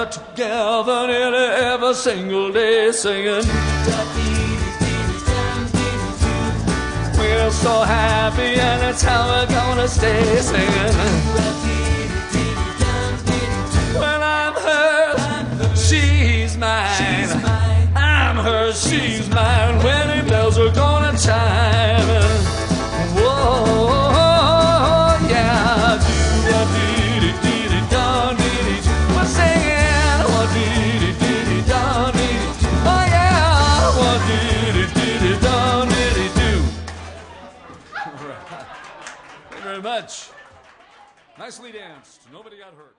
together nearly every single day singing. We're so happy and that's how we're gonna stay singing. When I'm hers, she's mine. I'm hers, she's mine. Wedding bells are gonna chime. Whoa, yeah. Do-da-dee-dee-dee-dee-don-dee-dee. We're singing. Wha-dee-dee-dee-dee-don-dee-dee. Oh yeah. Wha-dee-dee-dee-dee-don-dee-dee-doo. All right. Thank you very much. Nicely danced. Nobody got hurt.